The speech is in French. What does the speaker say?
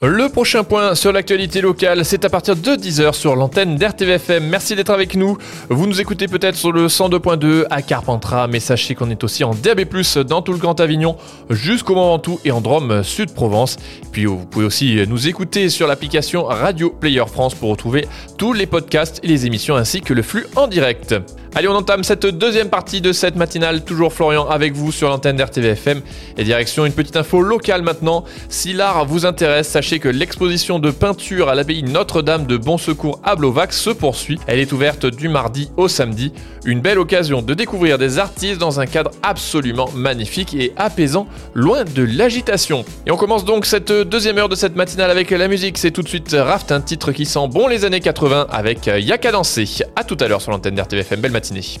Le prochain point sur l'actualité locale, c'est à partir de 10h sur l'antenne d'RTVFM. Merci d'être avec nous. Vous nous écoutez peut-être sur le 102.2 à Carpentras, mais sachez qu'on est aussi en DAB+, dans tout le Grand Avignon, jusqu'au Mont Ventoux et en Drôme Sud-Provence. Puis vous pouvez aussi nous écouter sur l'application Radio Player France pour retrouver tous les podcasts et les émissions ainsi que le flux en direct. Allez, on entame cette deuxième partie de cette matinale. Toujours Florian avec vous sur l'antenne d'RTVFM. Et direction une petite info locale maintenant. Si l'art vous intéresse, sachez que l'exposition de peinture à l'abbaye Notre-Dame de Bon Secours à Blovac se poursuit. Elle est ouverte du mardi au samedi. Une belle occasion de découvrir des artistes dans un cadre absolument magnifique et apaisant, loin de l'agitation. Et on commence donc cette deuxième heure de cette matinale avec la musique. C'est tout de suite Raft, un titre qui sent bon les années 80 avec Y'a qu'à danser. À tout à l'heure sur l'antenne d'RTVFM. Belle matinée.